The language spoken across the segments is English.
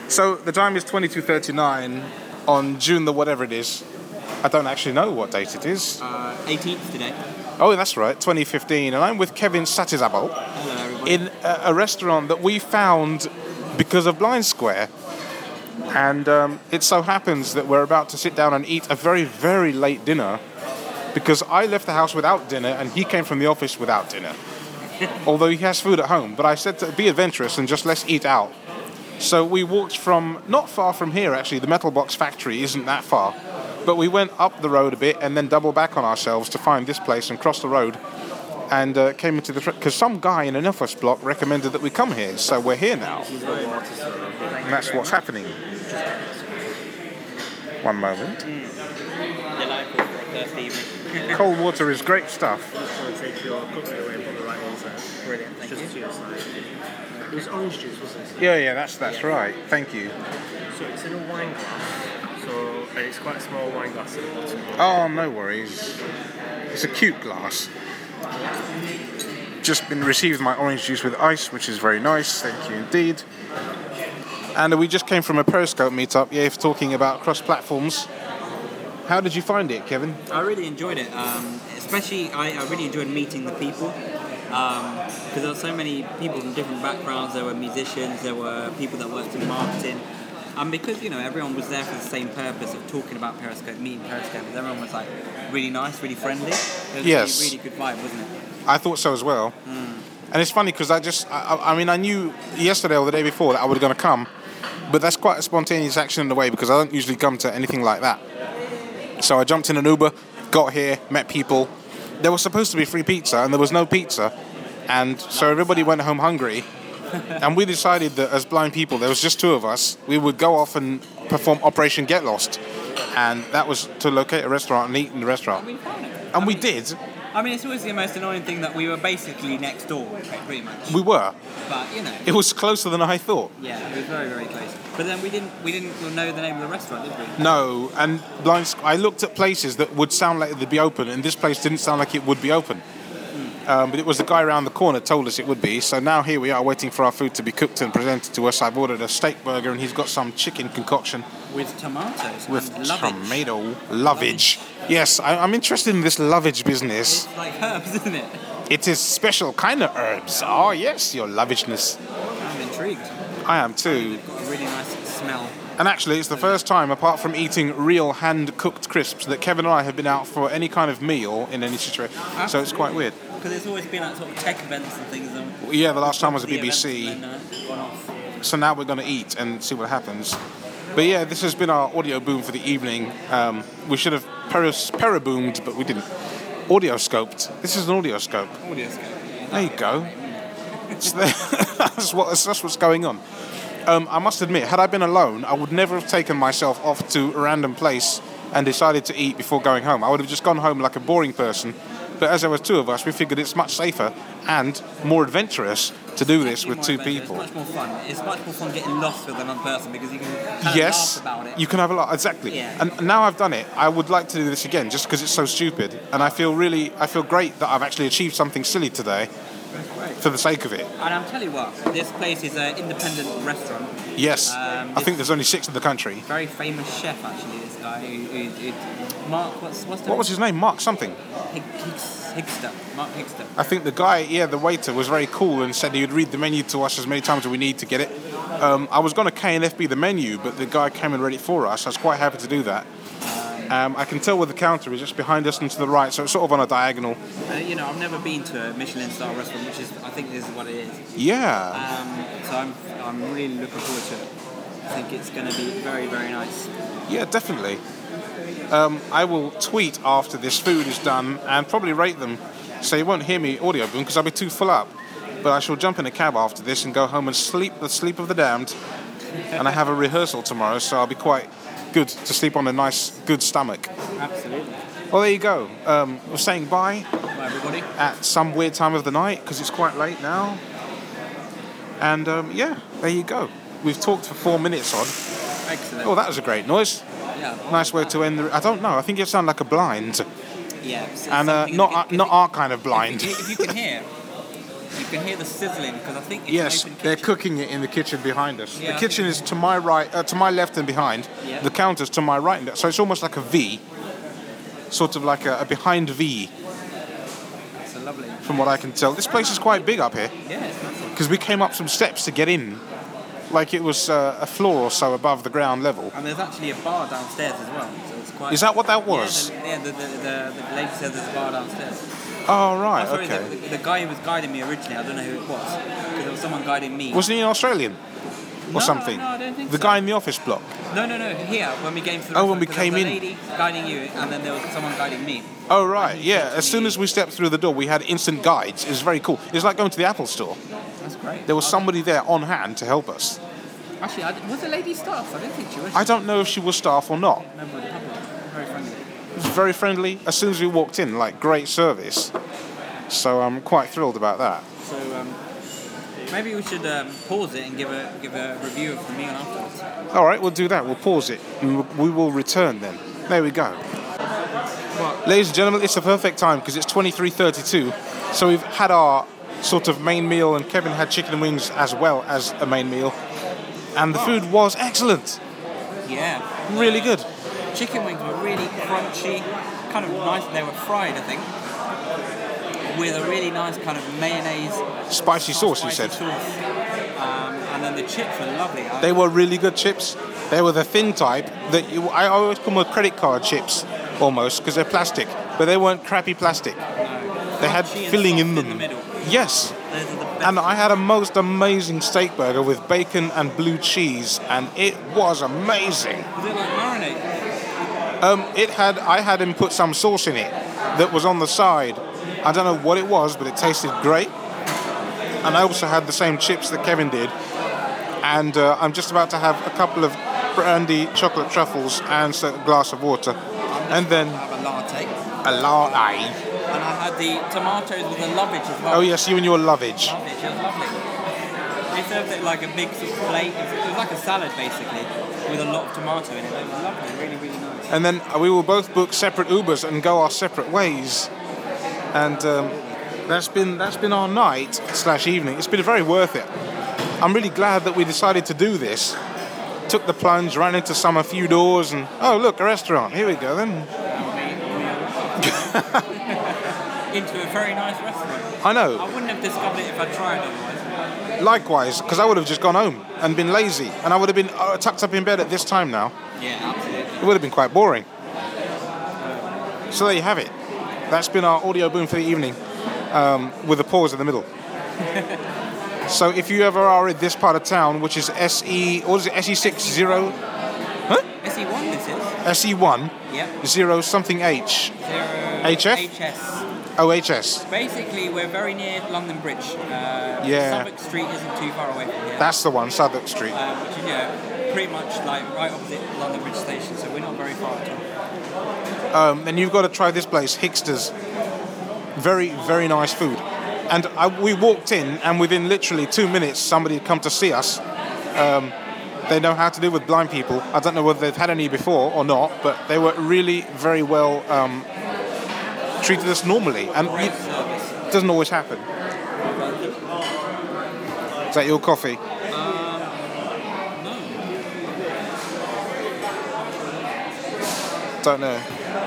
So the time is 22:39 on June the whatever it is. I don't actually know what date it is. 18th today. Oh, that's right, 2015. And I'm with Kevin Satizabal Hello, everybody. in a restaurant that we found because of Blind Square. And it so happens that we're about to sit down and eat a very, very late dinner because I left the house without dinner and he came from the office without dinner. Although he has food at home. But I said to be adventurous and just let's eat out. So we walked from, not far from here actually, the Metal Box factory isn't that far. But we went up the road a bit and then doubled back on ourselves to find this place and crossed the road and came into the... Because some guy in an office block recommended that we come here. So we're here now. And that's what's happening. One moment. Delightful for a Thursday evening. Cold water is great stuff. Take your cookware away and put the right ones there. Brilliant, thank Just you. to your side. It was orange juice, wasn't it? Yeah, that's right. Thank you. So it's in a wine glass. And it's quite a small wine glass at the bottom. Oh, no worries. It's a cute glass. Just been received my orange juice with ice, which is very nice. Thank you indeed. And we just came from a Periscope meetup, talking about cross platforms. How did you find it, Kevin? I really enjoyed it. Especially, I really enjoyed meeting the people. Because there were so many people from different backgrounds. There were musicians, there were people that worked in marketing. And because, everyone was there for the same purpose of talking about Periscope, meeting Periscopers, everyone was like really nice, really friendly. It was Yes. a really good vibe, wasn't it? I thought so as well. And it's funny because I knew yesterday or the day before that I was going to come, but that's quite a spontaneous action in a way because I don't usually come to anything like that. So I jumped in an Uber, got here, met people. There was supposed to be free pizza and there was no pizza. And so everybody went home hungry. And we decided that as blind people, there was just two of us, we would go off and perform Operation Get Lost. And that was to locate a restaurant and eat in the restaurant. We found it. And we did. It's always the most annoying thing that we were basically next door, pretty much. We were. But, It was closer than I thought. yeah, it was very, very close. But then we didn't know the name of the restaurant, did we? No, and I looked at places that would sound like they'd be open, and this place didn't sound like it would be open. But it was the guy around the corner told us it would be. So now here we are waiting for our food to be cooked and presented to us. I've ordered a steak burger, and he's got some chicken concoction With tomatoes. with and lovage. tomato lovage. Yes, I'm interested in this lovage business. It's like herbs, isn't it? It is special kind of herbs. Oh yes, your lovageness. I'm intrigued. I am too. Got a really nice smell. And actually, it's the first time, apart from eating real hand-cooked crisps, that Kevin and I have been out for any kind of meal in any situation. So it's quite weird. Because it's always been like sort of tech events and things. Yeah, the last time was at the events BBC. and then, gone off. So now we're going to eat and see what happens. But yeah, this has been our audio boom for the evening. We should have paraboomed, but we didn't. Audioscoped. This is an audioscope. Audioscope. There you go. That's what's going on. I must admit, had I been alone, I would never have taken myself off to a random place and decided to eat before going home. I would have just gone home like a boring person. But as there were two of us, we figured it's much safer and more adventurous to do this with two people. It's much more fun. It's much more fun getting lost with another person because you can kind of Yes, laugh about it. you can have a lot. Exactly. Yeah. And now I've done it, I would like to do this again, just because it's so stupid. And I feel great that I've actually achieved something silly today, for the sake of it. And I'll tell you what, this place is an independent restaurant. Yes, I think there's only 6 in the country. Very famous chef, actually. This guy, Mark. What's the What was his name? Mark something. Higster. Mark Higster. I think the guy, the waiter, was very cool and said he would read the menu to us as many times as we need to get it. I was going to KNFB the menu, but the guy came and read it for us. I was quite happy to do that. I can tell where the counter is, just behind us and to the right, so it's sort of on a diagonal. I've never been to a Michelin star restaurant, which is, I think this is what it is. Yeah. So I'm really looking forward to it. I think it's going to be very, very nice. Yeah, definitely. I will tweet after this food is done and probably rate them, so you won't hear me audio boom because I'll be too full up. But I shall jump in a cab after this and go home and sleep the sleep of the damned. And I have a rehearsal tomorrow, so I'll be quite good to sleep on a nice, good stomach. Absolutely. Well, there you go. We're saying bye Bye, everybody. at some weird time of the night because it's quite late now. And there you go. We've talked for 4 minutes on. Excellent. Oh, that was a great noise. Yeah. Nice way to end the... I don't know. I think it sounded like a blind. Yeah. And not our kind of blind. If you can hear, You can hear the sizzling because I think it's Yes, an open they're kitchen. cooking it in the kitchen behind us. Yeah, The I kitchen think is to my right, to my left and behind. Yeah. The counter's to my right, so it's almost like a V, sort of like a behind V, It's a lovely. from what I can tell. This place is quite big up here Yeah, it's massive. because we came up some steps to get in, like it was a floor or so above the ground level. And there's actually a bar downstairs as well. So it's quite. Is that what that was? Yeah, the lady said there's a bar downstairs. Oh right, Oh, sorry, okay. the guy who was guiding me originally, I don't know who it was. Because there was someone guiding me. Wasn't he an Australian or No, something? no, I don't think The so. guy in the office block. No, here, when we came to the Oh, when we restaurant, 'cause there came was a lady guiding you, and then there was someone guiding me. Oh right, he yeah. said to As soon me- as we stepped through the door, we had instant guides. It was very cool. It was like going to the Apple store. That's great. There was somebody there on hand to help us. Actually, was the lady staff? I don't think she was. I don't know if she was staff or not. Member of the public. Very friendly. It was very friendly. As soon as we walked in, like great service. So I'm quite thrilled about that. So maybe we should pause it and give a review of the meal afterwards. All right, we'll do that. We'll pause it. And we will return then. There we go. Ladies and gentlemen, it's the perfect time because it's 23:32. So we've had our sort of main meal, and Kevin had chicken and wings as well as a main meal. And the food was excellent. Yeah. Really good. Chicken wings were really crunchy, kind of nice. They were fried, I think, with a really nice kind of mayonnaise. Spicy sauce, you spicy said. sauce. And then the chips were lovely. They were really good chips. They were the thin type that I always call them credit card chips, almost, because they're plastic. But they weren't crappy plastic. They had Crunchy and filling in soft them. the middle. Yes. Those are the best. And I had a most amazing steak burger with bacon and blue cheese, and it was amazing. Was it like marinade? I had him put some sauce in it that was on the side. I don't know what it was, but it tasted great. And I also had the same chips that Kevin did. And I'm just about to have a couple of brandy chocolate truffles and a glass of water. And then I have a latte. a latte. And I had the tomatoes with the lovage as well. Oh yes, you and your lovage. Lovage, it was lovely. They served it like a big sort of plate. It was like a salad basically, with a lot of tomato in it. It was lovely, really, really nice. And then we will both book separate Ubers and go our separate ways. And that's been our night / evening. It's been very worth it. I'm really glad that we decided to do this. Took the plunge, ran into a few doors, and oh look, a restaurant. Here we go then. Into a very nice restaurant. I know. I wouldn't have discovered it if I'd tried otherwise. Likewise, because I would have just gone home and been lazy, and I would have been tucked up in bed at this time now. Yeah, absolutely. It would have been quite boring. So there you have it. That's been our audio boom for the evening, with a pause in the middle. So if you ever are in this part of town, which is SE60, SE1 this is. SE1, Yep. 0 something H. HF? HS. OHS. Basically, we're very near London Bridge. Yeah. Suffolk Street isn't too far away from here. That's the one, Southwark Street. Which is, pretty much like right opposite London Bridge Station, so we're not very far at all. Then you've got to try this place, Hickster's. Very, very nice food. And we walked in, and within literally 2 minutes, somebody had come to see us. They know how to deal with blind people. I don't know whether they've had any before or not, but they were really very well treated us normally. And Great it service. doesn't always happen. Is that your coffee? No. Don't know.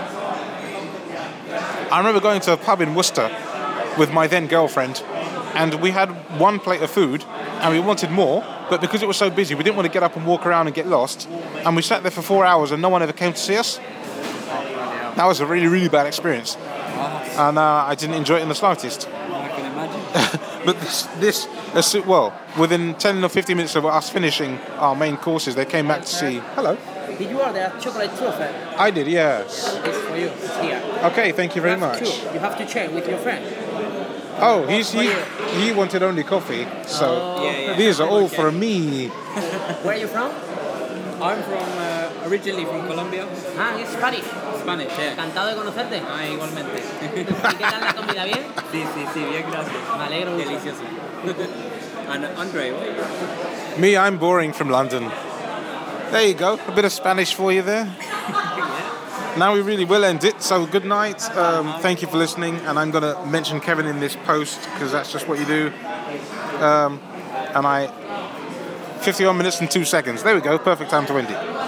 I remember going to a pub in Worcester with my then girlfriend, and we had one plate of food, and we wanted more, but because it was so busy, we didn't want to get up and walk around and get lost, and we sat there for 4 hours and no one ever came to see us. That was a really, really bad experience, and I didn't enjoy it in the slightest. I can imagine. But well, within 10 or 15 minutes of us finishing our main courses, they came back to see. Hello. Did you order a chocolate truffle? I did, yes. It's for you. It's here. Okay, thank you very You have much. two. You have to share with your friend. Oh, he wanted only coffee, so Yeah. these are all for me. Where are you from? I'm from originally from Colombia. Ah, it's Spanish. Spanish, yeah. Encantado de conocerte. Ah, igualmente. ¿Y qué tal la comida? ¿Bien? Sí, bien, gracias. Me alegro mucho. Delicioso. And Andre, what? Me, I'm boring from London. There you go, a bit of Spanish for you there. now we really will end it. So good night. Thank you for listening. And I'm going to mention Kevin in this post because that's just what you do. 51 minutes and 2 seconds. There we go. Perfect time to end it.